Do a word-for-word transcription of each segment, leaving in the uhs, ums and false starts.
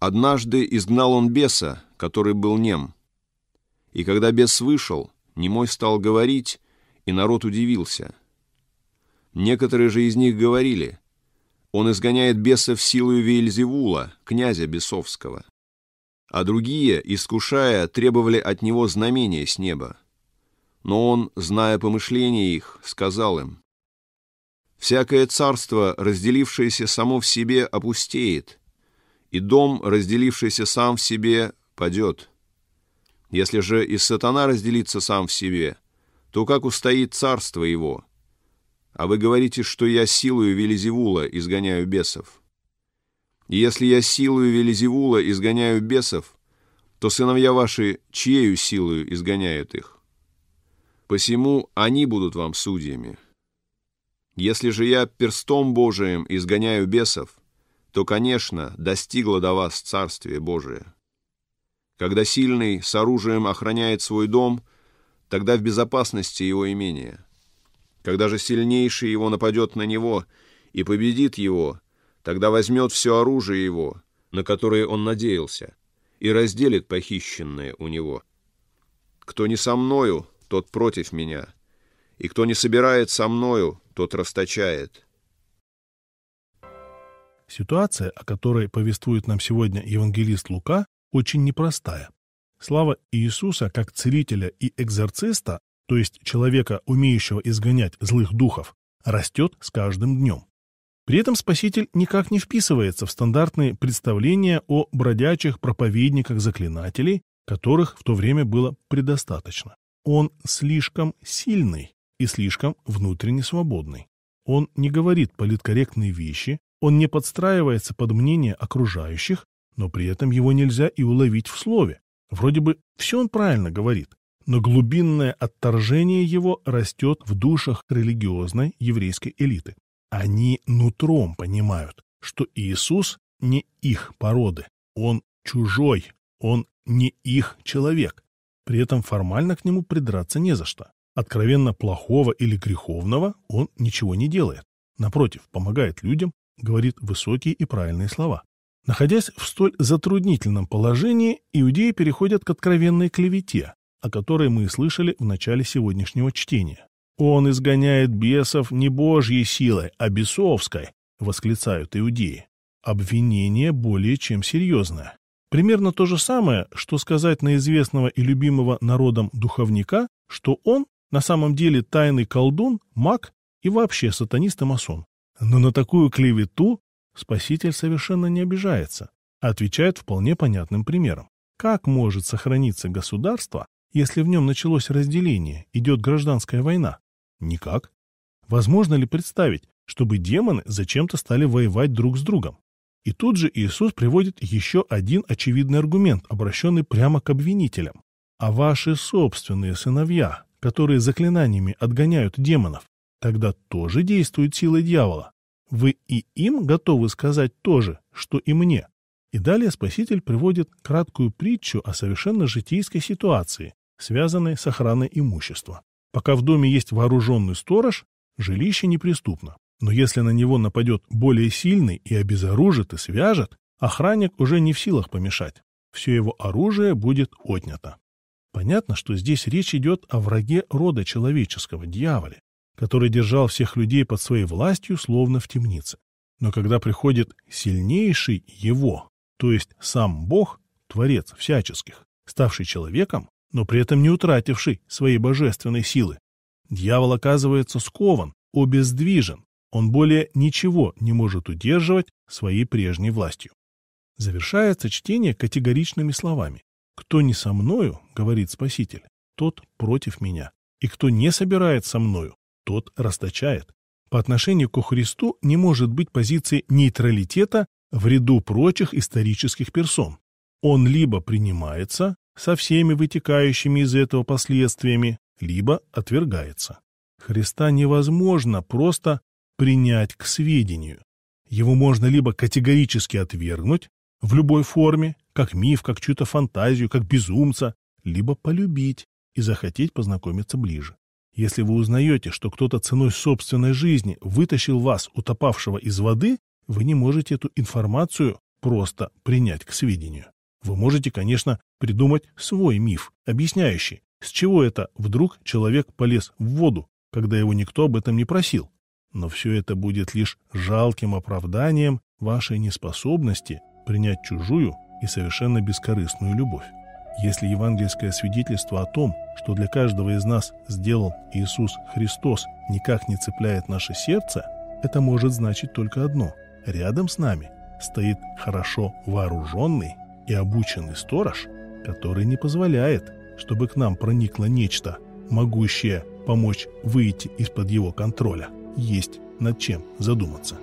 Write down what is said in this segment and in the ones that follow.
Однажды изгнал он беса, который был нем. И когда бес вышел, немой стал говорить, и народ удивился. Некоторые же из них говорили: он изгоняет бесов силою Веельзевула, князя бесовского. А другие, искушая, требовали от него знамения с неба. Но он, зная помышления их, сказал им: «Всякое царство, разделившееся само в себе, опустеет, и дом, разделившийся сам в себе, падет. Если же и сатана разделится сам в себе, то как устоит царство его? А вы говорите, что я силою Веельзевула изгоняю бесов. И если я силою Веельзевула изгоняю бесов, то сыновья ваши чьею силою изгоняют их? Посему они будут вам судьями. Если же я перстом Божиим изгоняю бесов, то, конечно, достигло до вас Царствие Божие. Когда сильный с оружием охраняет свой дом, тогда в безопасности его имение. Когда же сильнейший его нападет на него и победит его, тогда возьмет все оружие его, на которое он надеялся, и разделит похищенное у него. Кто не со мною, тот против меня, и кто не собирает со мною, тот расточает». Ситуация, о которой повествует нам сегодня евангелист Лука, очень непростая. Слава Иисуса как целителя и экзорциста, то есть человека, умеющего изгонять злых духов, растет с каждым днем. При этом Спаситель никак не вписывается в стандартные представления о бродячих проповедниках-заклинателей, которых в то время было предостаточно. Он слишком сильный и слишком внутренне свободный. Он не говорит политкорректные вещи, он не подстраивается под мнение окружающих, но при этом его нельзя и уловить в слове. Вроде бы все он правильно говорит, но глубинное отторжение его растет в душах религиозной еврейской элиты. Они нутром понимают, что Иисус не их породы, он чужой, он не их человек. При этом формально к нему придраться не за что. Откровенно плохого или греховного он ничего не делает. Напротив, помогает людям, говорит высокие и правильные слова. Находясь в столь затруднительном положении, иудеи переходят к откровенной клевете, о которой мы слышали в начале сегодняшнего чтения. «Он изгоняет бесов не Божьей силой, а бесовской», — восклицают иудеи. Обвинение более чем серьезное. Примерно то же самое, что сказать на известного и любимого народом духовника, что он на самом деле тайный колдун, маг и вообще сатанист и масон. Но на такую клевету Спаситель совершенно не обижается, а отвечает вполне понятным примером. Как может сохраниться государство, если в нем началось разделение, идет гражданская война? Никак. Возможно ли представить, чтобы демоны зачем-то стали воевать друг с другом? И тут же Иисус приводит еще один очевидный аргумент, обращенный прямо к обвинителям. А ваши собственные сыновья, которые заклинаниями отгоняют демонов, тогда тоже действуют силой дьявола. Вы и им готовы сказать то же, что и мне. И далее Спаситель приводит краткую притчу о совершенно житейской ситуации, связанной с охраной имущества. Пока в доме есть вооруженный сторож, жилище неприступно. Но если на него нападет более сильный и обезоружит и свяжет, охранник уже не в силах помешать. Все его оружие будет отнято. Понятно, что здесь речь идет о враге рода человеческого, дьяволе, который держал всех людей под своей властью, словно в темнице. Но когда приходит сильнейший его, то есть сам Бог, Творец всяческих, ставший человеком, но при этом не утративший своей божественной силы, дьявол оказывается скован, обездвижен, он более ничего не может удерживать своей прежней властью. Завершается чтение категоричными словами: «Кто не со мною, — говорит Спаситель, — тот против меня, и кто не собирает со мною, тот расточает». По отношению ко Христу не может быть позиции нейтралитета в ряду прочих исторических персон. Он либо принимается со всеми вытекающими из этого последствиями, либо отвергается. Христа невозможно просто принять к сведению. Его можно либо категорически отвергнуть в любой форме, как миф, как чью-то фантазию, как безумца, либо полюбить и захотеть познакомиться ближе. Если вы узнаете, что кто-то ценой собственной жизни вытащил вас, утопавшего из воды, вы не можете эту информацию просто принять к сведению. Вы можете, конечно, придумать свой миф, объясняющий, с чего это вдруг человек полез в воду, когда его никто об этом не просил. Но все это будет лишь жалким оправданием вашей неспособности принять чужую и совершенно бескорыстную любовь. Если евангельское свидетельство о том, что для каждого из нас сделал Иисус Христос, никак не цепляет наше сердце, это может значить только одно. Рядом с нами стоит хорошо вооруженный и обученный сторож, который не позволяет, чтобы к нам проникло нечто, могущее помочь выйти из-под его контроля. Есть над чем задуматься.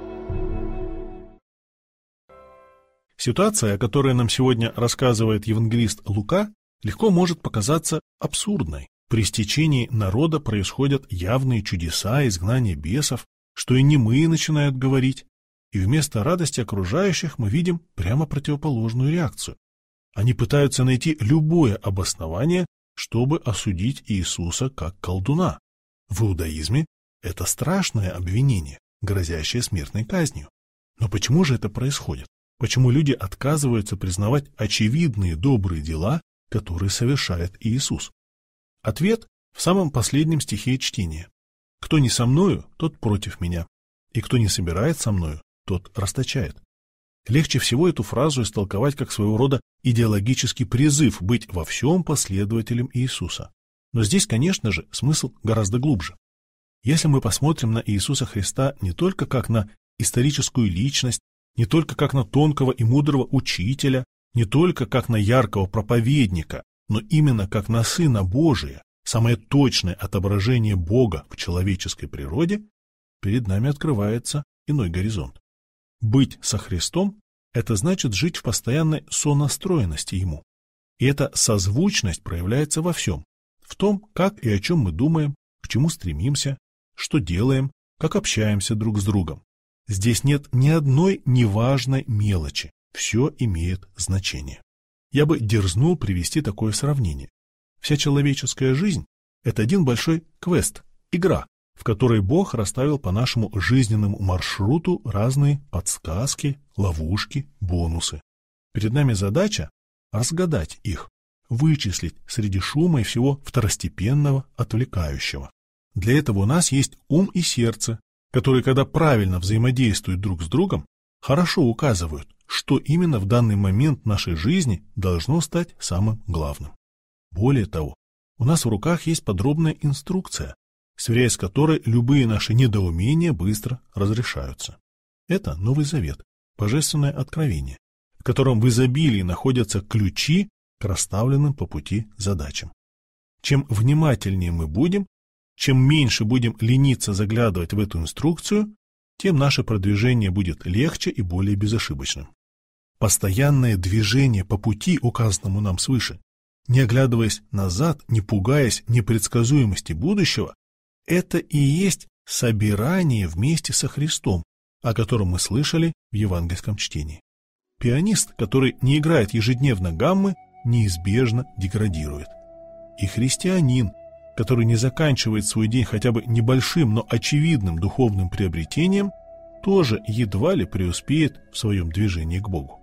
Ситуация, о которой нам сегодня рассказывает евангелист Лука, легко может показаться абсурдной. При стечении народа происходят явные чудеса, изгнание бесов, что и немые начинают говорить, и вместо радости окружающих мы видим прямо противоположную реакцию. Они пытаются найти любое обоснование, чтобы осудить Иисуса как колдуна. В иудаизме это страшное обвинение, грозящее смертной казнью. Но почему же это происходит? Почему люди отказываются признавать очевидные добрые дела, которые совершает Иисус? Ответ в самом последнем стихе чтения. «Кто не со мною, тот против меня, и кто не собирает со мною, тот расточает». Легче всего эту фразу истолковать как своего рода идеологический призыв быть во всем последователем Иисуса. Но здесь, конечно же, смысл гораздо глубже. Если мы посмотрим на Иисуса Христа не только как на историческую личность, не только как на тонкого и мудрого учителя, не только как на яркого проповедника, но именно как на Сына Божия, самое точное отображение Бога в человеческой природе, перед нами открывается иной горизонт. Быть со Христом – это значит жить в постоянной сонастроенности Ему. И эта созвучность проявляется во всем, в том, как и о чем мы думаем, к чему стремимся, что делаем, как общаемся друг с другом. Здесь нет ни одной неважной мелочи, все имеет значение. Я бы дерзнул привести такое сравнение. Вся человеческая жизнь – это один большой квест, игра, в которой Бог расставил по нашему жизненному маршруту разные подсказки, ловушки, бонусы. Перед нами задача – разгадать их, вычислить среди шума и всего второстепенного, отвлекающего. Для этого у нас есть ум и сердце, которые, когда правильно взаимодействуют друг с другом, хорошо указывают, что именно в данный момент нашей жизни должно стать самым главным. Более того, у нас в руках есть подробная инструкция, сверяясь с которой любые наши недоумения быстро разрешаются. Это Новый Завет, Божественное откровение, в котором в изобилии находятся ключи к расставленным по пути задачам. Чем внимательнее мы будем, чем меньше будем лениться заглядывать в эту инструкцию, тем наше продвижение будет легче и более безошибочным. Постоянное движение по пути, указанному нам свыше, не оглядываясь назад, не пугаясь непредсказуемости будущего, это и есть собирание вместе со Христом, о котором мы слышали в евангельском чтении. Пианист, который не играет ежедневно гаммы, неизбежно деградирует. И христианин, который не заканчивает свой день хотя бы небольшим, но очевидным духовным приобретением, тоже едва ли преуспеет в своем движении к Богу.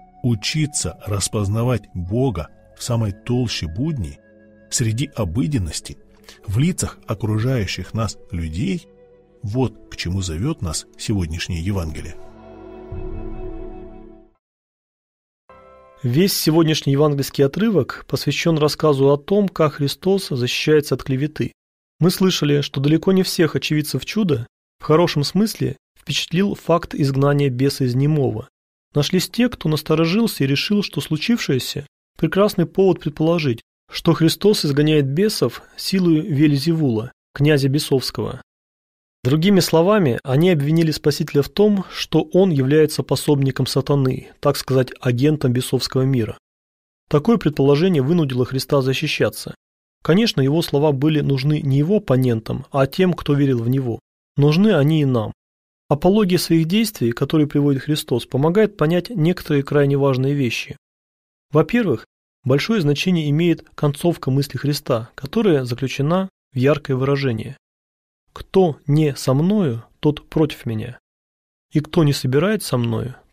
Учиться распознавать Бога в самой толще будней, среди обыденности, в лицах окружающих нас людей, вот к чему зовет нас сегодняшнее Евангелие. Весь сегодняшний евангельский отрывок посвящен рассказу о том, как Христос защищается от клеветы. Мы слышали, что далеко не всех очевидцев чуда в хорошем смысле впечатлил факт изгнания беса из немого. Нашлись те, кто насторожился и решил, что случившееся – прекрасный повод предположить, что Христос изгоняет бесов силой Вельзевула, князя бесовского. Другими словами, они обвинили Спасителя в том, что он является пособником сатаны, так сказать, агентом бесовского мира. Такое предположение вынудило Христа защищаться. Конечно, его слова были нужны не его оппонентам, а тем, кто верил в него. Нужны они и нам. Апология своих действий, которые приводит Христос, помогает понять некоторые крайне важные вещи. Во-первых, большое значение имеет концовка мысли Христа, которая заключена в яркое выражение. «Кто не со мною, тот против меня, и кто не собирает со мною,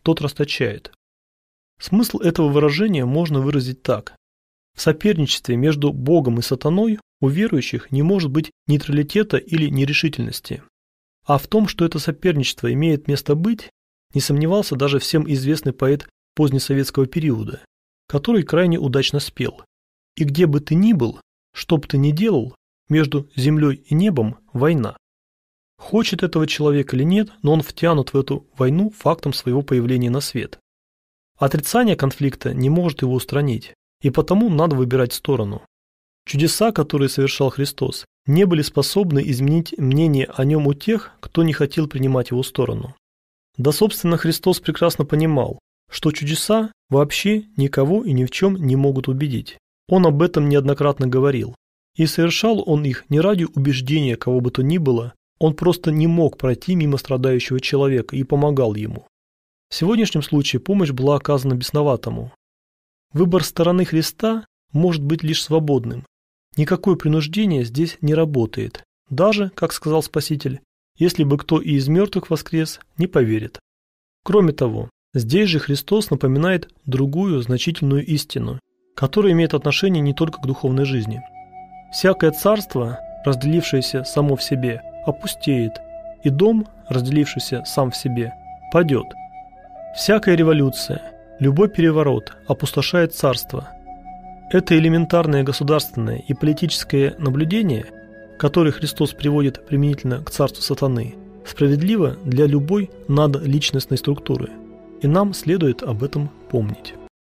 тот расточает. Смысл этого выражения можно выразить так. В соперничестве между Богом и сатаной у верующих не может быть нейтралитета или нерешительности. А в том, что это соперничество имеет место быть, не сомневался даже всем известный поэт позднесоветского периода, который крайне удачно спел. И где бы ты ни был, что бы ты ни делал, между землей и небом война. Хочет этого человек или нет, но он втянут в эту войну фактом своего появления на свет. Отрицание конфликта не может его устранить, и потому надо выбирать сторону. Чудеса, которые совершал Христос, не были способны изменить мнение о нем у тех, кто не хотел принимать его сторону. Да, собственно, Христос прекрасно понимал, что чудеса вообще никого и ни в чем не могут убедить. Он об этом неоднократно говорил. И совершал он их не ради убеждения кого бы то ни было, он просто не мог пройти мимо страдающего человека и помогал ему. В сегодняшнем случае помощь была оказана бесноватому. Выбор стороны Христа может быть лишь свободным. Никакое принуждение здесь не работает. Даже, как сказал Спаситель, если бы кто и из мертвых воскрес, не поверит. Кроме того, здесь же Христос напоминает другую значительную истину, которая имеет отношение не только к духовной жизни. Всякое царство, разделившееся само в себе, опустеет, и дом, разделившийся сам в себе, падет. Всякая революция, любой переворот опустошает царство. Это элементарное государственное и политическое наблюдение, которое Христос приводит применительно к царству сатаны, справедливо для любой надличностной структуры, и нам следует об этом помнить.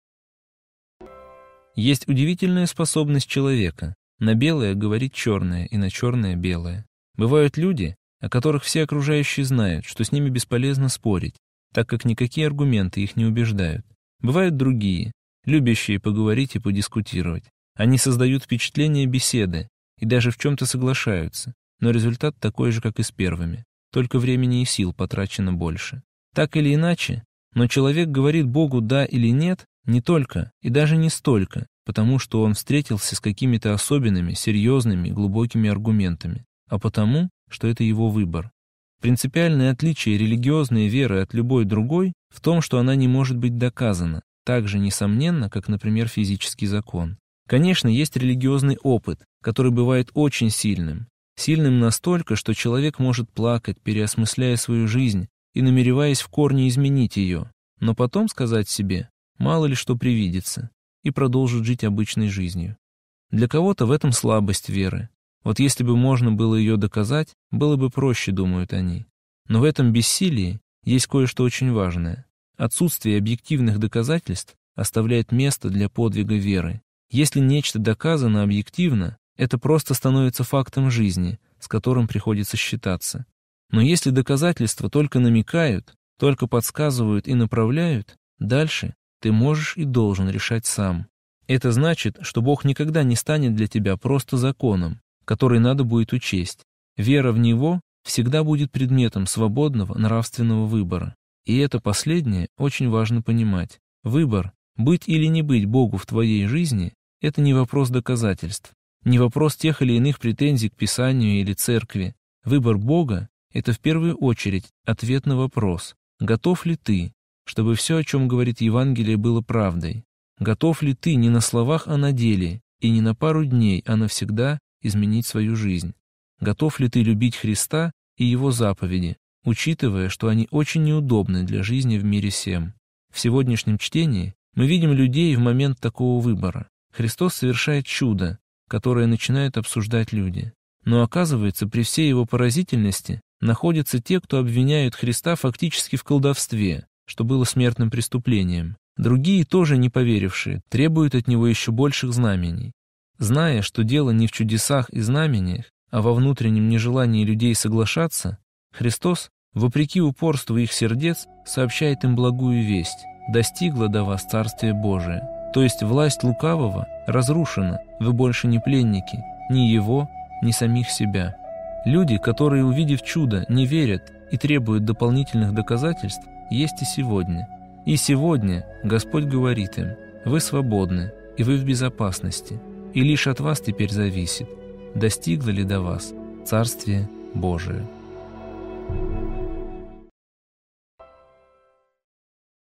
Есть удивительная способность человека на белое говорить черное и на черное белое. Бывают люди, о которых все окружающие знают, что с ними бесполезно спорить, так как никакие аргументы их не убеждают. Бывают другие, любящие поговорить и подискутировать. Они создают впечатление беседы и даже в чем-то соглашаются, но результат такой же, как и с первыми, только времени и сил потрачено больше. Так или иначе, но человек говорит Богу «да» или «нет» не только и даже не столько, потому что он встретился с какими-то особенными, серьезными, глубокими аргументами, а потому, что это его выбор. Принципиальное отличие религиозной веры от любой другой в том, что она не может быть доказана, так же несомненно, как, например, физический закон. Конечно, есть религиозный опыт, который бывает очень сильным. Сильным настолько, что человек может плакать, переосмысляя свою жизнь и намереваясь в корне изменить ее, но потом сказать себе «мало ли что привидится» и продолжить жить обычной жизнью. Для кого-то в этом слабость веры. Вот если бы можно было ее доказать, было бы проще, думают они. Но в этом бессилии есть кое-что очень важное. Отсутствие объективных доказательств оставляет место для подвига веры. Если нечто доказано объективно, это просто становится фактом жизни, с которым приходится считаться. Но если доказательства только намекают, только подсказывают и направляют, дальше ты можешь и должен решать сам. Это значит, что Бог никогда не станет для тебя просто законом, который надо будет учесть. Вера в Него всегда будет предметом свободного нравственного выбора. И это последнее очень важно понимать. Выбор, быть или не быть Богу в твоей жизни, это не вопрос доказательств, не вопрос тех или иных претензий к Писанию или Церкви. Выбор Бога — это в первую очередь ответ на вопрос, готов ли ты, чтобы все, о чем говорит Евангелие, было правдой? Готов ли ты не на словах, а на деле, и не на пару дней, а навсегда изменить свою жизнь? Готов ли ты любить Христа и Его заповеди, учитывая, что они очень неудобны для жизни в мире сем? В сегодняшнем чтении мы видим людей в момент такого выбора. Христос совершает чудо, которое начинают обсуждать люди. Но оказывается, при всей его поразительности находятся те, кто обвиняют Христа фактически в колдовстве, что было смертным преступлением. Другие, тоже не поверившие, требуют от него еще больших знамений. Зная, что дело не в чудесах и знамениях, а во внутреннем нежелании людей соглашаться, Христос, вопреки упорству их сердец, сообщает им благую весть: «Достигло до вас Царствие Божие». То есть власть лукавого разрушена, вы больше не пленники, ни его, ни самих себя. Люди, которые, увидев чудо, не верят и требуют дополнительных доказательств, есть и сегодня. И сегодня Господь говорит им: вы свободны, и вы в безопасности, и лишь от вас теперь зависит, достигло ли до вас Царствие Божие.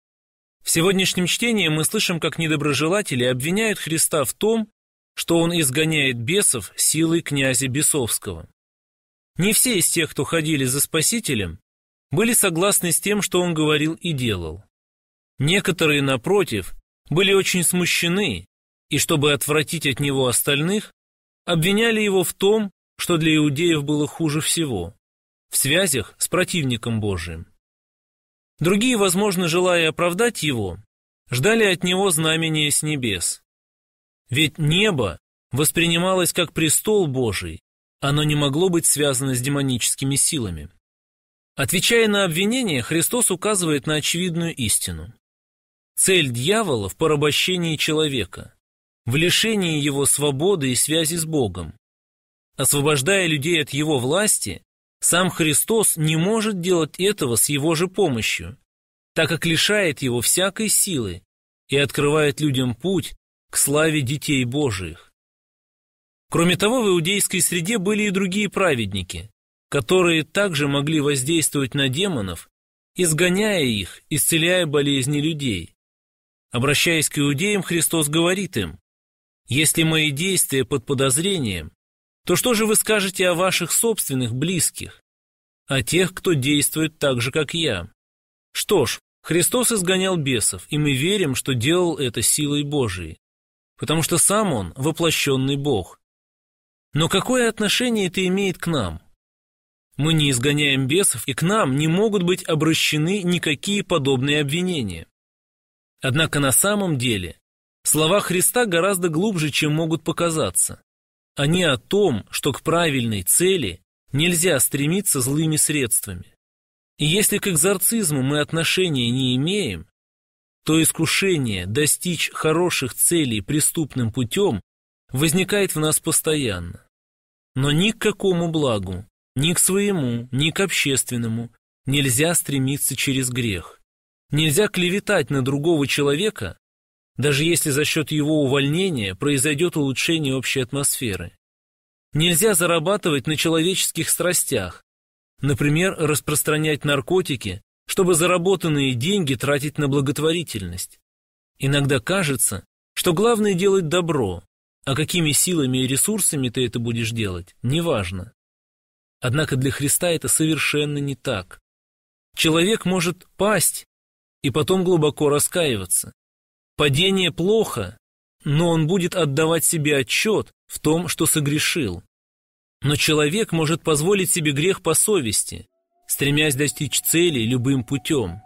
В сегодняшнем чтении мы слышим, как недоброжелатели обвиняют Христа в том, что Он изгоняет бесов силой князя бесовского. Не все из тех, кто ходили за Спасителем, были согласны с тем, что Он говорил и делал. Некоторые, напротив, были очень смущены, и чтобы отвратить от Него остальных, обвиняли Его в том, что для иудеев было хуже всего – в связях с противником Божиим. Другие, возможно, желая оправдать Его, ждали от Него знамения с небес. Ведь небо воспринималось как престол Божий, оно не могло быть связано с демоническими силами. Отвечая на обвинение, Христос указывает на очевидную истину. Цель дьявола в порабощении человека, в лишении его свободы и связи с Богом. Освобождая людей от его власти, сам Христос не может делать этого с его же помощью, так как лишает его всякой силы и открывает людям путь к славе детей Божиих. Кроме того, в иудейской среде были и другие праведники, которые также могли воздействовать на демонов, изгоняя их, исцеляя болезни людей. Обращаясь к иудеям, Христос говорит им: «Если мои действия под подозрением, то что же вы скажете о ваших собственных близких, о тех, кто действует так же, как я?» Что ж, Христос изгонял бесов, и мы верим, что делал это силой Божией, потому что сам Он воплощенный Бог. Но какое отношение это имеет к нам? Мы не изгоняем бесов, и к нам не могут быть обращены никакие подобные обвинения. Однако на самом деле слова Христа гораздо глубже, чем могут показаться. Они о том, что к правильной цели нельзя стремиться злыми средствами. И если к экзорцизму мы отношения не имеем, то искушение достичь хороших целей преступным путем возникает в нас постоянно. Но ни к какому благу, ни к своему, ни к общественному нельзя стремиться через грех. Нельзя клеветать на другого человека, даже если за счет его увольнения произойдет улучшение общей атмосферы. Нельзя зарабатывать на человеческих страстях, например, распространять наркотики, чтобы заработанные деньги тратить на благотворительность. Иногда кажется, что главное делать добро, а какими силами и ресурсами ты это будешь делать, неважно. Однако для Христа это совершенно не так. Человек может пасть и потом глубоко раскаиваться. Падение плохо, но он будет отдавать себе отчет в том, что согрешил. Но человек может позволить себе грех по совести, стремясь достичь цели любым путем.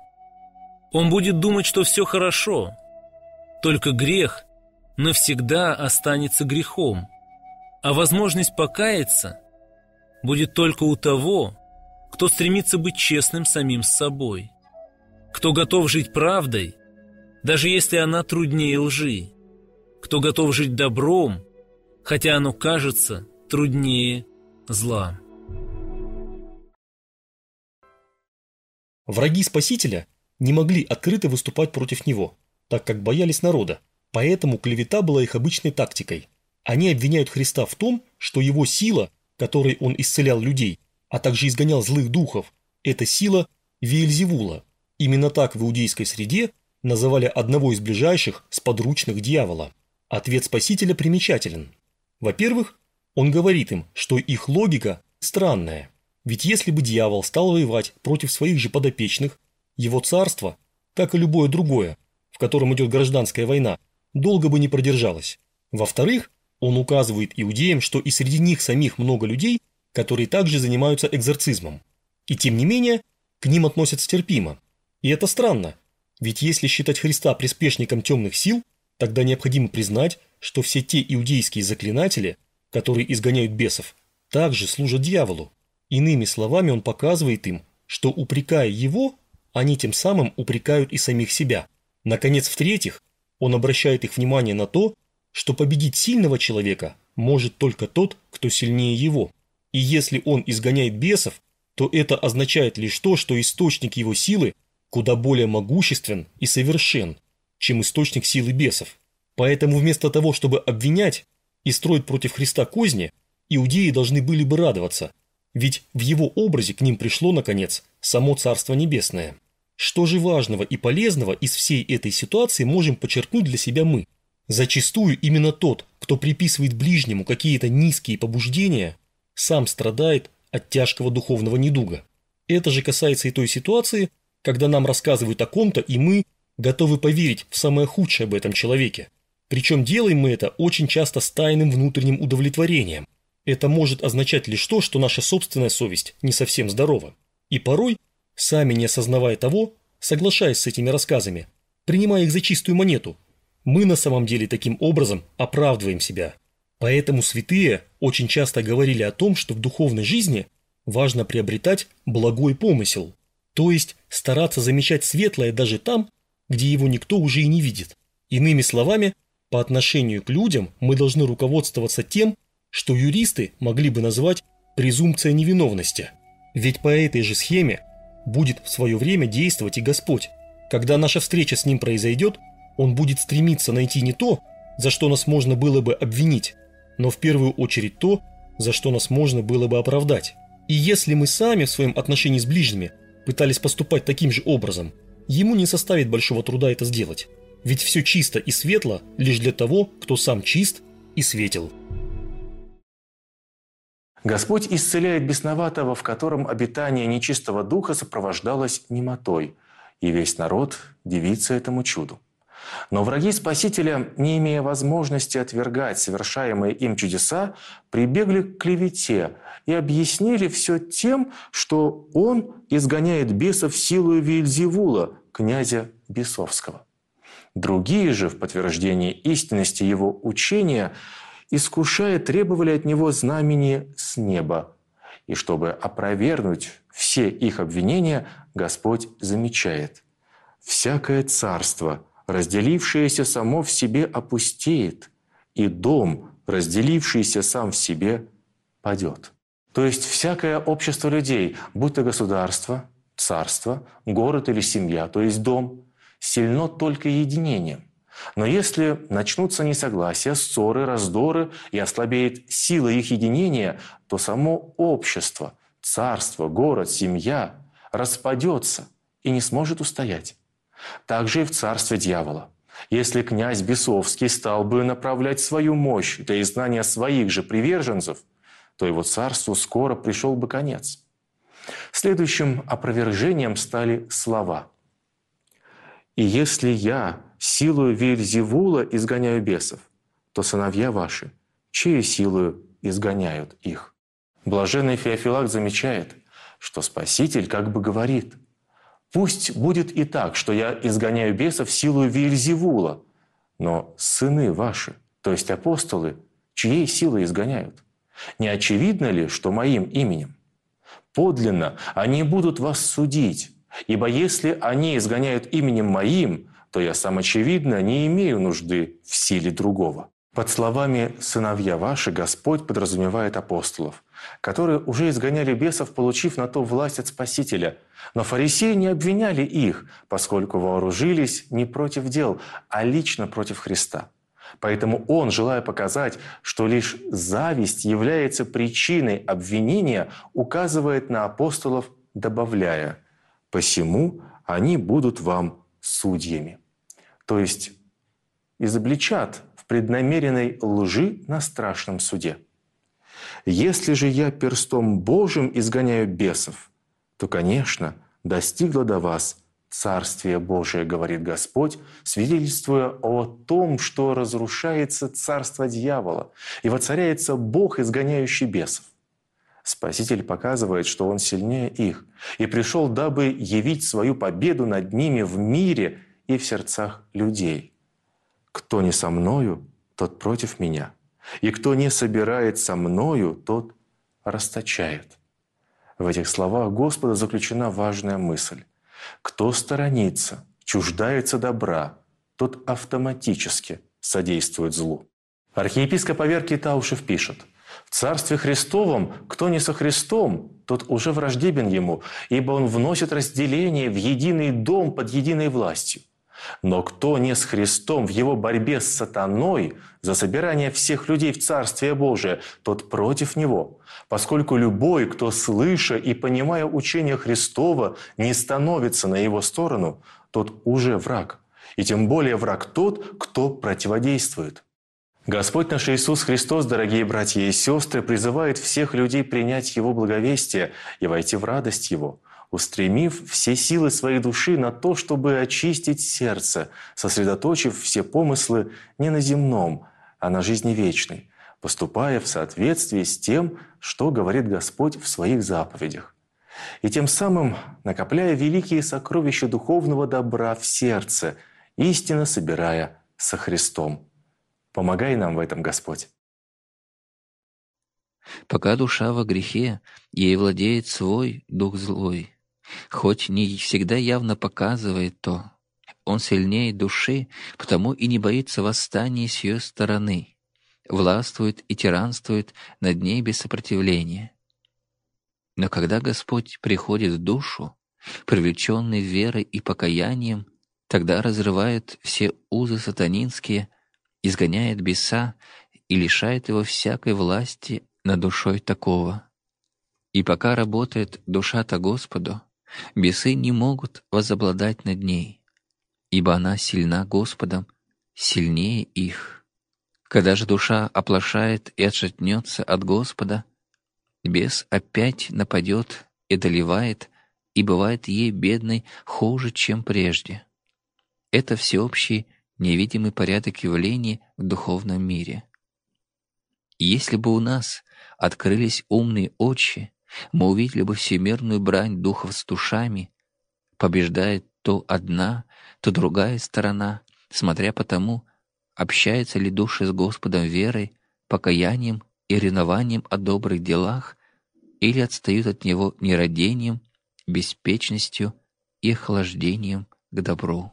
Он будет думать, что все хорошо, только грех навсегда останется грехом, а возможность покаяться будет только у того, кто стремится быть честным самим с собой, кто готов жить правдой, даже если она труднее лжи, кто готов жить добром, хотя оно кажется труднее зла. Враги Спасителя не могли открыто выступать против него, так как боялись народа, поэтому клевета была их обычной тактикой. Они обвиняют Христа в том, что его сила, которой он исцелял людей, а также изгонял злых духов, это сила Веельзевула. Именно так в иудейской среде называли одного из ближайших сподручных дьявола. Ответ Спасителя примечателен. Во-первых, он говорит им, что их логика странная. Ведь если бы дьявол стал воевать против своих же подопечных, его царство, как и любое другое, в котором идет гражданская война, долго бы не продержалось. Во-вторых, он указывает иудеям, что и среди них самих много людей, которые также занимаются экзорцизмом. И тем не менее, к ним относятся терпимо. И это странно, ведь если считать Христа приспешником темных сил, тогда необходимо признать, что все те иудейские заклинатели, которые изгоняют бесов, также служат дьяволу. Иными словами, он показывает им, что, упрекая его, они тем самым упрекают и самих себя. Наконец, в-третьих, он обращает их внимание на то, что победить сильного человека может только тот, кто сильнее его. И если он изгоняет бесов, то это означает лишь то, что источник его силы куда более могуществен и совершен, чем источник силы бесов. Поэтому вместо того, чтобы обвинять и строить против Христа козни, иудеи должны были бы радоваться, ведь в его образе к ним пришло, наконец, само Царство Небесное. Что же важного и полезного из всей этой ситуации можем подчеркнуть для себя мы? Зачастую именно тот, кто приписывает ближнему какие-то низкие побуждения, сам страдает от тяжкого духовного недуга. Это же касается и той ситуации, когда нам рассказывают о ком-то, и мы готовы поверить в самое худшее об этом человеке. Причем делаем мы это очень часто с тайным внутренним удовлетворением. Это может означать лишь то, что наша собственная совесть не совсем здорова. И порой, сами не осознавая того, соглашаясь с этими рассказами, принимая их за чистую монету, мы на самом деле таким образом оправдываем себя. Поэтому святые очень часто говорили о том, что в духовной жизни важно приобретать благой помысел, то есть стараться замечать светлое даже там, где его никто уже и не видит. Иными словами, по отношению к людям мы должны руководствоваться тем, что юристы могли бы назвать презумпция невиновности. Ведь по этой же схеме будет в свое время действовать и Господь. Когда наша встреча с Ним произойдет, Он будет стремиться найти не то, за что нас можно было бы обвинить, но в первую очередь то, за что нас можно было бы оправдать. И если мы сами в своем отношении с ближними пытались поступать таким же образом, Ему не составит большого труда это сделать. Ведь все чисто и светло лишь для того, кто сам чист и светел. Господь исцеляет бесноватого, в котором обитание нечистого духа сопровождалось немотой, и весь народ дивится этому чуду. Но враги Спасителя, не имея возможности отвергать совершаемые им чудеса, прибегли к клевете и объяснили все тем, что он изгоняет бесов силою Веельзевула, князя бесовского. Другие же, в подтверждении истинности его учения, искушая, требовали от него знамени с неба. И чтобы опровергнуть все их обвинения, Господь замечает: «Всякое царство, разделившееся само в себе, опустеет, и дом, разделившийся сам в себе, падет». То есть всякое общество людей, будь то государство, царство, город или семья, то есть дом, сильно только единением. Но если начнутся несогласия, ссоры, раздоры и ослабеет сила их единения, то само общество, царство, город, семья распадется и не сможет устоять. Также и в царстве дьявола. Если князь бесовский стал бы направлять свою мощь для изгнания своих же приверженцев, то его царству скоро пришел бы конец. Следующим опровержением стали слова: «И если я силою Веельзевула изгоняю бесов, то сыновья ваши, чьей силою изгоняют их?» Блаженный Феофилакт замечает, что Спаситель как бы говорит: «Пусть будет и так, что я изгоняю бесов силою Веельзевула, но сыны ваши, то есть апостолы, чьей силой изгоняют? Не очевидно ли, что моим именем? Подлинно они будут вас судить, ибо если они изгоняют именем моим, то я сам очевидно не имею нужды в силе другого». Под словами «сыновья ваши» Господь подразумевает апостолов, которые уже изгоняли бесов, получив на то власть от Спасителя. Но фарисеи не обвиняли их, поскольку вооружились не против дел, а лично против Христа. Поэтому он, желая показать, что лишь зависть является причиной обвинения, указывает на апостолов, добавляя: «Посему они будут вам судьями». То есть изобличат в преднамеренной лжи на страшном суде. «Если же я перстом Божьим изгоняю бесов, то, конечно, достигло до вас Царствие Божие, говорит Господь, свидетельствуя о том, что разрушается царство дьявола и воцаряется Бог, изгоняющий бесов». Спаситель показывает, что Он сильнее их, и пришел, дабы явить свою победу над ними в мире и в сердцах людей. «Кто не со мною, тот против меня, и кто не собирает со мною, тот расточает». В этих словах Господа заключена важная мысль. Кто сторонится, чуждается добра, тот автоматически содействует злу. Архиепископ Аверкий Таушев пишет: «В Царстве Христовом, кто не со Христом, тот уже враждебен Ему, ибо Он вносит разделение в единый дом под единой властью. Но кто не с Христом в его борьбе с сатаной за собирание всех людей в Царствие Божие, тот против него, поскольку любой, кто, слыша и понимая учение Христова, не становится на его сторону, тот уже враг. И тем более враг тот, кто противодействует. Господь наш Иисус Христос, дорогие братья и сестры, призывает всех людей принять Его благовестие и войти в радость Его, устремив все силы своей души на то, чтобы очистить сердце, сосредоточив все помыслы не на земном, а на жизни вечной, поступая в соответствии с тем, что говорит Господь в Своих заповедях, и тем самым накопляя великие сокровища духовного добра в сердце, истинно собирая со Христом. Помогай нам в этом, Господь. Пока душа во грехе, ей владеет свой дух злой, хоть не всегда явно показывает то. Он сильнее души, потому и не боится восстания с ее стороны, властвует и тиранствует над ней без сопротивления. Но когда Господь приходит в душу, привлеченный верой и покаянием, тогда разрывает все узы сатанинские, изгоняет беса и лишает его всякой власти над душой такого. И пока работает душа-то Господу, бесы не могут возобладать над ней, ибо она сильна Господом, сильнее их. Когда же душа оплошает и отшатнется от Господа, бес опять нападет и одолевает, и бывает ей, бедной, хуже, чем прежде. Это всеобщий невидимый порядок явлений в духовном мире. Если бы у нас открылись умные очи, мы увидели бы всемирную брань духов с душами, побеждает то одна, то другая сторона, смотря по тому, общаются ли души с Господом верой, покаянием и ревнованием о добрых делах, или отстают от Него нерадением, беспечностью и охлаждением к добру.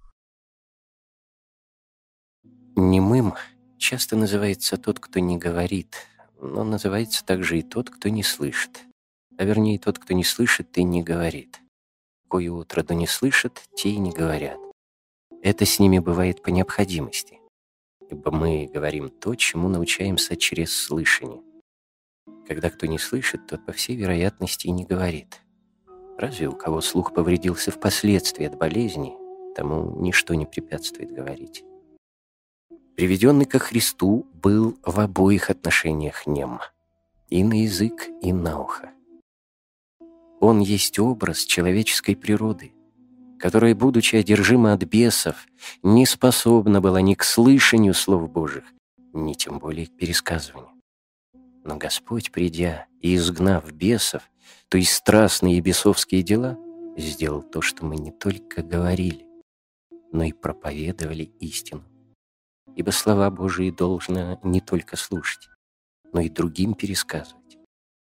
Немым часто называется тот, кто не говорит, но называется также и тот, кто не слышит. А вернее, тот, кто не слышит и не говорит. Кое отроду не слышат, те и не говорят. Это с ними бывает по необходимости, ибо мы говорим то, чему научаемся через слышание. Когда кто не слышит, тот, по всей вероятности, и не говорит. Разве у кого слух повредился впоследствии от болезни, тому ничто не препятствует говорить. Приведенный ко Христу был в обоих отношениях нем, и на язык, и на ухо. Он есть образ человеческой природы, которая, будучи одержима от бесов, не способна была ни к слышанию слов Божьих, ни тем более к пересказыванию. Но Господь, придя и изгнав бесов, то есть страстные и бесовские дела, сделал то, что мы не только говорили, но и проповедовали истину. Ибо слова Божии должно не только слушать, но и другим пересказывать.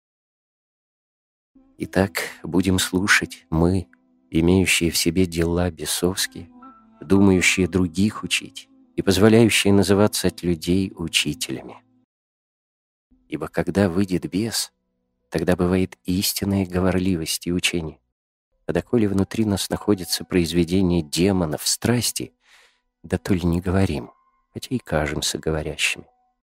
Итак, будем слушать мы, имеющие в себе дела бесовские, думающие других учить и позволяющие называться от людей учителями. Ибо когда выйдет бес, тогда бывает истинная говорливость и учение. А доколе внутри нас находится произведение демонов страсти, да то ли не говорим, хотя и кажемся говорящими.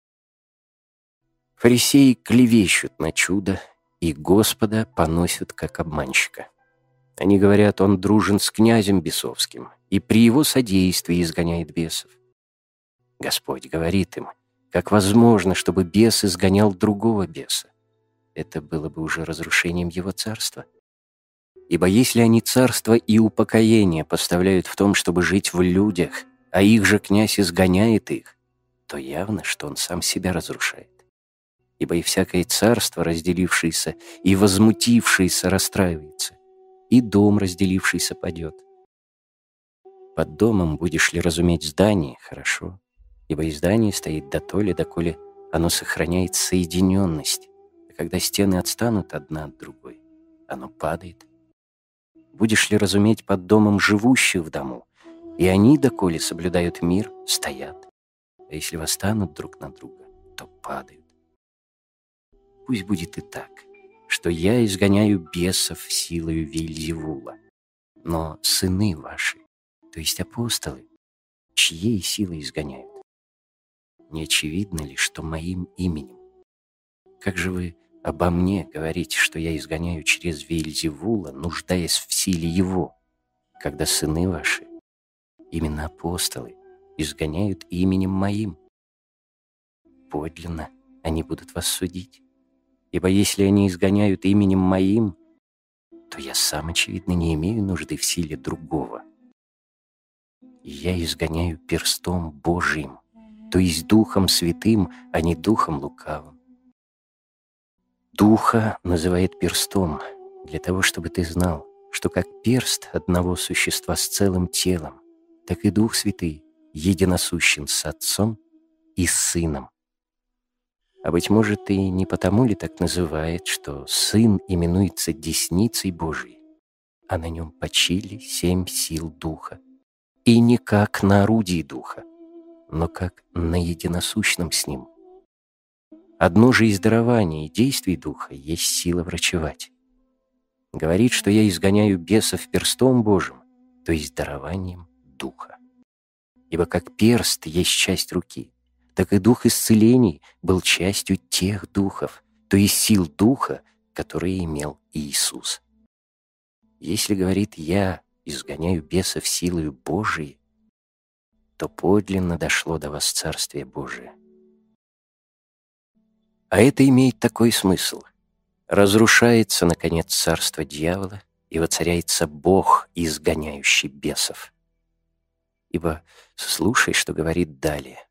Фарисеи клевещут на чудо, и Господа поносят как обманщика. Они говорят, он дружен с князем бесовским, и при его содействии изгоняет бесов. Господь говорит им, как возможно, чтобы бес изгонял другого беса? Это было бы уже разрушением его царства. Ибо если они царство и упокоение поставляют в том, чтобы жить в людях, а их же князь изгоняет их, то явно, что он сам себя разрушает. Ибо и всякое царство, разделившееся и возмутившееся, расстраивается, и дом, разделившийся, падет. Под домом будешь ли разуметь здание? Хорошо, ибо и здание стоит дотоле, доколе оно сохраняет соединенность, а когда стены отстанут одна от другой, оно падает. Будешь ли разуметь под домом живущих в дому? И они, доколе соблюдают мир, стоят. А если восстанут друг на друга, то падают. Пусть будет и так, что я изгоняю бесов силою Вельзевула, но сыны ваши то есть апостолы, чьей силой изгоняют? Не очевидно ли, что моим именем? Как же вы обо мне говорите, что я изгоняю через Веельзевула, нуждаясь в силе его, когда сыны ваши, именно апостолы, изгоняют именем моим? Подлинно они будут вас судить, ибо если они изгоняют именем моим, то я сам, очевидно, не имею нужды в силе другого. Я изгоняю перстом Божиим, то есть Духом Святым, а не Духом Лукавым. Духа называет перстом для того, чтобы ты знал, что как перст одного существа с целым телом, так и Дух Святый единосущен с Отцом и с Сыном. А быть может, и не потому ли так называет, что Сын именуется десницей Божией, а на нем почили семь сил Духа, и не как на орудии Духа, но как на единосущном с Ним. Одно же из дарований и действий Духа есть сила врачевать. Говорит, что я изгоняю бесов перстом Божьим, то есть дарованием Духа. Ибо как перст есть часть руки, так и дух исцелений был частью тех духов, то есть сил Духа, которые имел Иисус. Если, говорит, я изгоняю бесов силою Божией, то подлинно дошло до вас Царствие Божие. А это имеет такой смысл. Разрушается, наконец, царство дьявола, и воцаряется Бог, изгоняющий бесов. Ибо слушай, что говорит далее.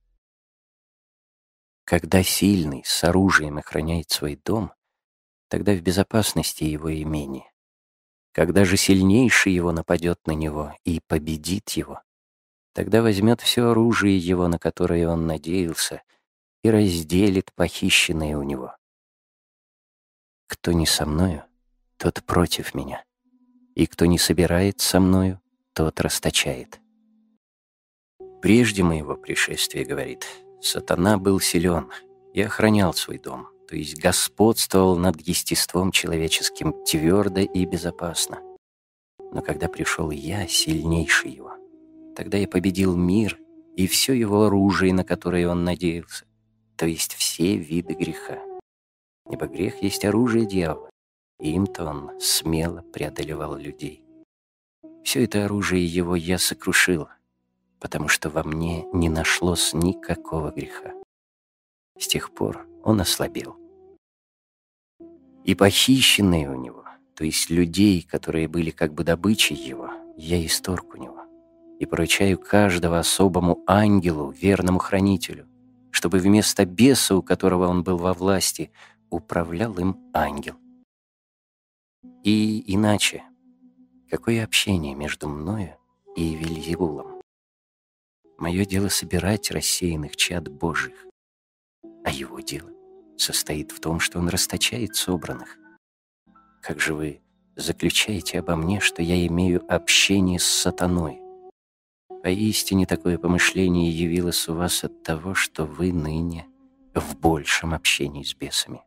Когда сильный с оружием охраняет свой дом, тогда в безопасности его имение. Когда же сильнейший его нападет на него и победит его, тогда возьмет все оружие его, на которое он надеялся, и разделит похищенное у него. Кто не со мною, тот против меня, и кто не собирает со мною, тот расточает. Прежде моего пришествия, говорит, сатана был силен и охранял свой дом, то есть господствовал над естеством человеческим твердо и безопасно. Но когда пришел я, сильнейший его, тогда я победил мир и все его оружие, на которое он надеялся, то есть все виды греха. Ибо грех есть оружие дьявола, и им-то он смело преодолевал людей. Все это оружие его я сокрушил, потому что во мне не нашлось никакого греха. С тех пор он ослабел. И похищенные у него, то есть людей, которые были как бы добычей его, я исторг у него, и поручаю каждого особому ангелу, верному хранителю, чтобы вместо беса, у которого он был во власти, управлял им ангел. И иначе, какое общение между мною и Веельзевулом? Мое дело собирать рассеянных чад Божьих, а его дело состоит в том, что он расточает собранных. Как же вы заключаете обо мне, что я имею общение с сатаной? Поистине такое помышление явилось у вас от того, что вы ныне в большем общении с бесами.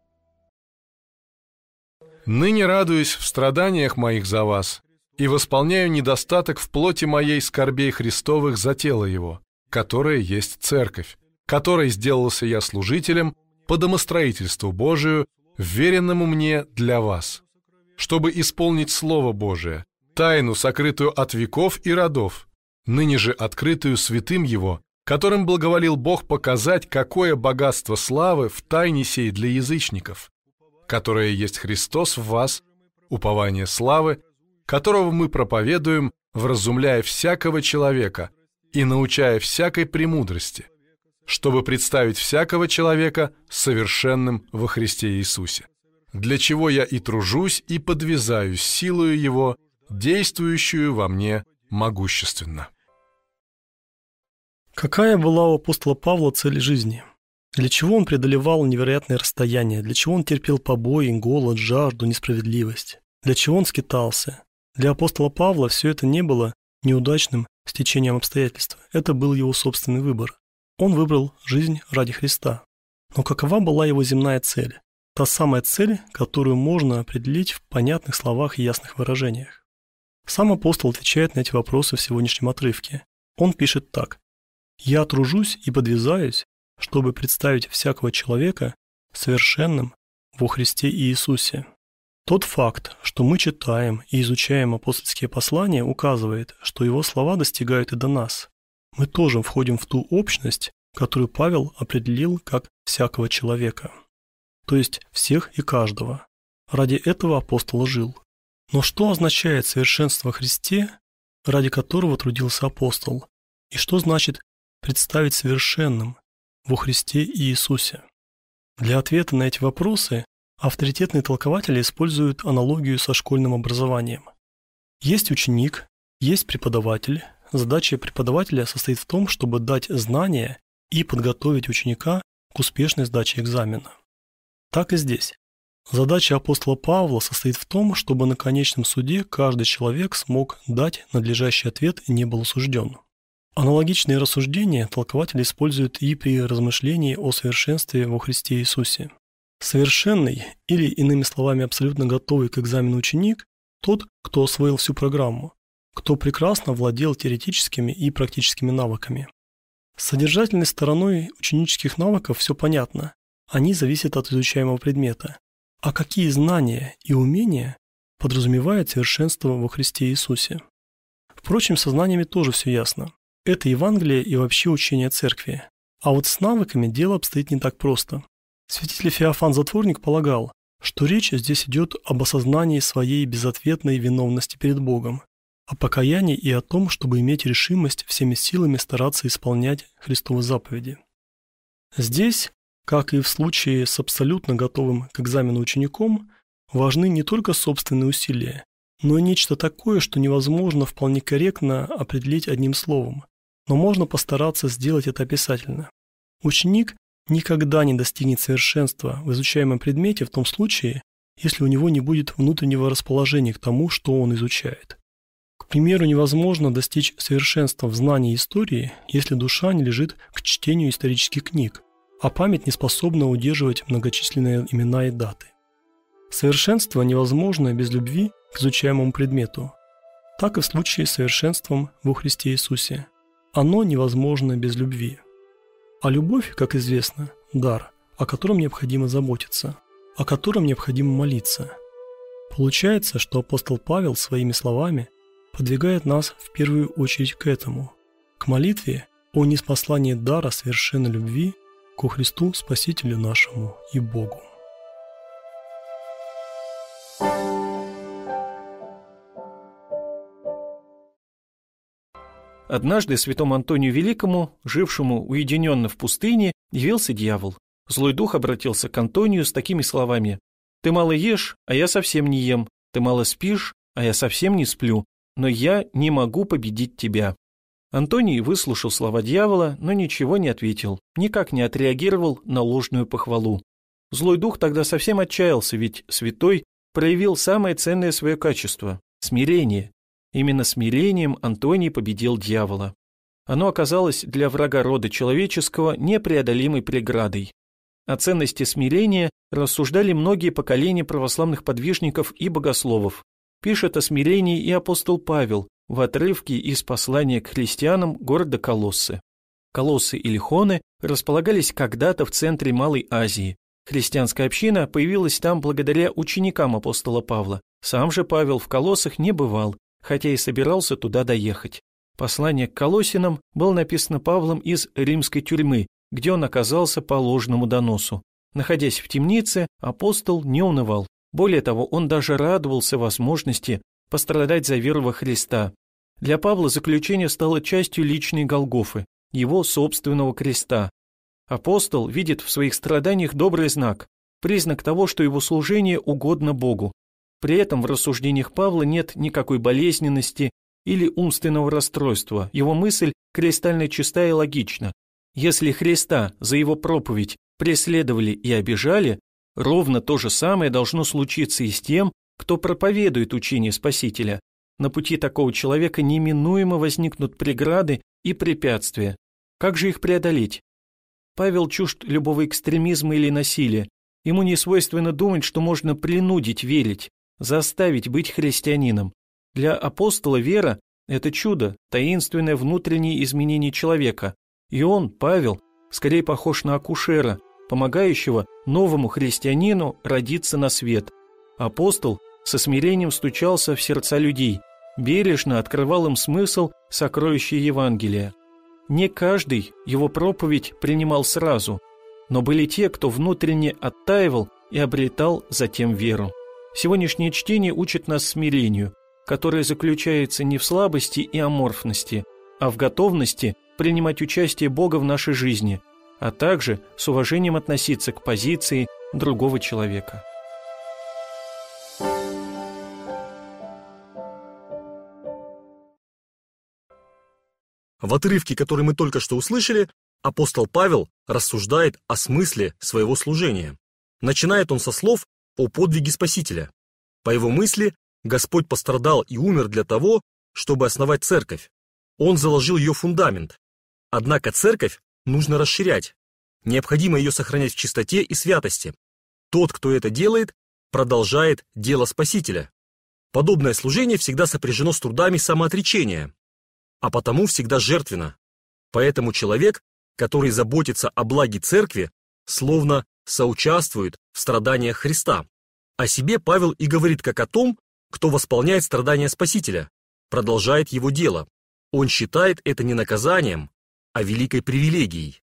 Ныне радуюсь в страданиях моих за вас и восполняю недостаток в плоти моей скорбей Христовых за тело Его, которое есть Церковь, которой сделался я служителем по домостроительству Божию, вверенному мне для вас, чтобы исполнить Слово Божие, тайну, сокрытую от веков и родов, ныне же открытую святым Его, которым благоволил Бог показать, какое богатство славы в тайне сей для язычников, которое есть Христос в вас, упование славы, которого мы проповедуем, вразумляя всякого человека и научая всякой премудрости, чтобы представить всякого человека совершенным во Христе Иисусе, для чего я и тружусь, и подвязаюсь силою Его, действующую во мне могущественно. Какая была у апостола Павла цель жизни? Для чего он преодолевал невероятные расстояния? Для чего он терпел побои, голод, жажду, несправедливость? Для чего он скитался? Для апостола Павла все это не было неудачным стечением обстоятельств. Это был его собственный выбор. Он выбрал жизнь ради Христа. Но какова была его земная цель? Та самая цель, которую можно определить в понятных словах и ясных выражениях. Сам апостол отвечает на эти вопросы в сегодняшнем отрывке. Он пишет так. «Я тружусь и подвязаюсь, чтобы представить всякого человека совершенным во Христе Иисусе». Тот факт, что мы читаем и изучаем апостольские послания, указывает, что его слова достигают и до нас. Мы тоже входим в ту общность, которую Павел определил как всякого человека, то есть всех и каждого. Ради этого апостол жил. Но что означает совершенство во Христе, ради которого трудился апостол, и что значит представить совершенным во Христе Иисусе? Для ответа на эти вопросы авторитетные толкователи используют аналогию со школьным образованием. Есть ученик, есть преподаватель. Задача преподавателя состоит в том, чтобы дать знания и подготовить ученика к успешной сдаче экзамена. Так и здесь. Задача апостола Павла состоит в том, чтобы на конечном суде каждый человек смог дать надлежащий ответ и не был осужден. Аналогичные рассуждения толкователи используют и при размышлении о совершенстве во Христе Иисусе. Совершенный, или, иными словами, абсолютно готовый к экзамену ученик – тот, кто освоил всю программу, кто прекрасно владел теоретическими и практическими навыками. С содержательной стороной ученических навыков все понятно, они зависят от изучаемого предмета. А какие знания и умения подразумевает совершенство во Христе Иисусе? Впрочем, со знаниями тоже все ясно. Это Евангелие и вообще учение Церкви. А вот с навыками дело обстоит не так просто. Святитель Феофан Затворник полагал, что речь здесь идет об осознании своей безответной виновности перед Богом, о покаянии и о том, чтобы иметь решимость всеми силами стараться исполнять Христовы заповеди. Здесь, как и в случае с абсолютно готовым к экзамену учеником, важны не только собственные усилия, но и нечто такое, что невозможно вполне корректно определить одним словом, но можно постараться сделать это описательно. Ученик никогда не достигнет совершенства в изучаемом предмете в том случае, если у него не будет внутреннего расположения к тому, что он изучает. К примеру, невозможно достичь совершенства в знании истории, если душа не лежит к чтению исторических книг, а память не способна удерживать многочисленные имена и даты. Совершенство невозможно без любви к изучаемому предмету. Так и в случае с совершенством во Христе Иисусе. Оно невозможно без любви. А любовь, как известно, дар, о котором необходимо заботиться, о котором необходимо молиться. Получается, что апостол Павел своими словами подвигает нас в первую очередь к этому, к молитве о ниспослании дара совершенной любви ко Христу Спасителю нашему и Богу. Однажды святому Антонию Великому, жившему уединенно в пустыне, явился дьявол. Злой дух обратился к Антонию с такими словами: «Ты мало ешь, а я совсем не ем, ты мало спишь, а я совсем не сплю, но я не могу победить тебя». Антоний выслушал слова дьявола, но ничего не ответил, никак не отреагировал на ложную похвалу. Злой дух тогда совсем отчаялся, ведь святой проявил самое ценное свое качество – смирение. Именно смирением Антоний победил дьявола. Оно оказалось для врага рода человеческого непреодолимой преградой. О ценности смирения рассуждали многие поколения православных подвижников и богословов. Пишет о смирении и апостол Павел в отрывке из послания к христианам города Колоссы. Колоссы и Лихоны располагались когда-то в центре Малой Азии. Христианская община появилась там благодаря ученикам апостола Павла. Сам же Павел в Колоссах не бывал, хотя и собирался туда доехать. Послание к Колоссянам было написано Павлом из римской тюрьмы, где он оказался по ложному доносу. Находясь в темнице, апостол не унывал. Более того, он даже радовался возможности пострадать за веру во Христа. Для Павла заключение стало частью личной Голгофы, его собственного креста. Апостол видит в своих страданиях добрый знак, признак того, что его служение угодно Богу. При этом в рассуждениях Павла нет никакой болезненности или умственного расстройства, его мысль кристально чиста и логична. Если Христа за его проповедь преследовали и обижали, ровно то же самое должно случиться и с тем, кто проповедует учение Спасителя. На пути такого человека неминуемо возникнут преграды и препятствия. Как же их преодолеть? Павел чужд любого экстремизма или насилия. Ему не свойственно думать, что можно принудить верить, заставить быть христианином. Для апостола вера – это чудо, таинственное внутреннее изменение человека. И он, Павел, скорее похож на акушера, помогающего новому христианину родиться на свет. Апостол со смирением стучался в сердца людей, бережно открывал им смысл сокровища Евангелия. Не каждый его проповедь принимал сразу, но были те, кто внутренне оттаивал и обретал затем веру. Сегодняшнее чтение учит нас смирению, которое заключается не в слабости и аморфности, а в готовности принимать участие Бога в нашей жизни, а также с уважением относиться к позиции другого человека. В отрывке, который мы только что услышали, апостол Павел рассуждает о смысле своего служения. Начинает он со слов о подвиге Спасителя. По его мысли, Господь пострадал и умер для того, чтобы основать церковь. Он заложил ее фундамент. Однако церковь нужно расширять. Необходимо ее сохранять в чистоте и святости. Тот, кто это делает, продолжает дело Спасителя. Подобное служение всегда сопряжено с трудами самоотречения, а потому всегда жертвенно. Поэтому человек, который заботится о благе церкви, словно соучаствует в страданиях Христа. О себе Павел и говорит как о том, кто восполняет страдания Спасителя, продолжает его дело. Он считает это не наказанием, а великой привилегией.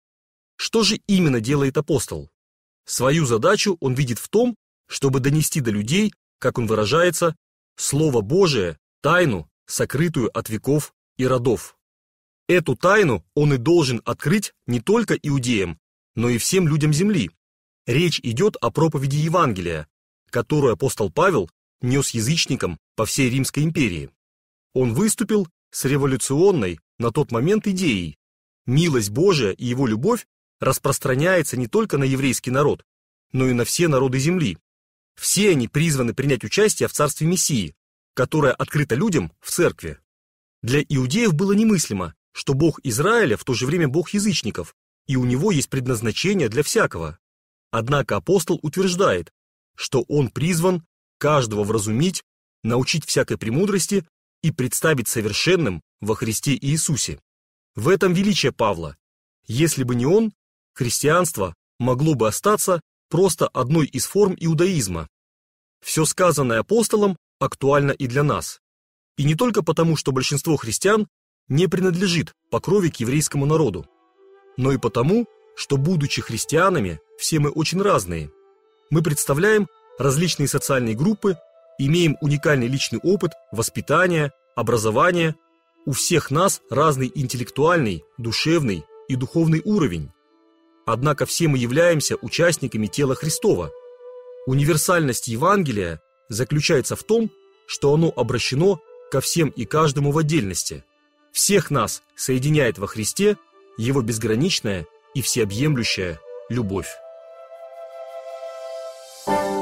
Что же именно делает апостол? Свою задачу он видит в том, чтобы донести до людей, как он выражается, Слово Божие, тайну, сокрытую от веков и родов. Эту тайну он и должен открыть не только иудеям, но и всем людям земли. Речь идет о проповеди Евангелия, которую апостол Павел нес язычникам по всей Римской империи. Он выступил с революционной на тот момент идеей. Милость Божия и его любовь распространяется не только на еврейский народ, но и на все народы земли. Все они призваны принять участие в царстве Мессии, которое открыто людям в церкви. Для иудеев было немыслимо, что Бог Израиля в то же время Бог язычников, и у него есть предназначение для всякого. Однако апостол утверждает, что он призван каждого вразумить, научить всякой премудрости и представить совершенным во Христе Иисусе. В этом величие Павла. Если бы не он, христианство могло бы остаться просто одной из форм иудаизма. Все сказанное апостолом актуально и для нас. И не только потому, что большинство христиан не принадлежит по крови к еврейскому народу, но и потому, что, будучи христианами, все мы очень разные. Мы представляем различные социальные группы, имеем уникальный личный опыт, воспитание, образование. У всех нас разный интеллектуальный, душевный и духовный уровень. Однако все мы являемся участниками тела Христова. Универсальность Евангелия заключается в том, что оно обращено ко всем и каждому в отдельности. Всех нас соединяет во Христе Его безграничная и всеобъемлющая любовь.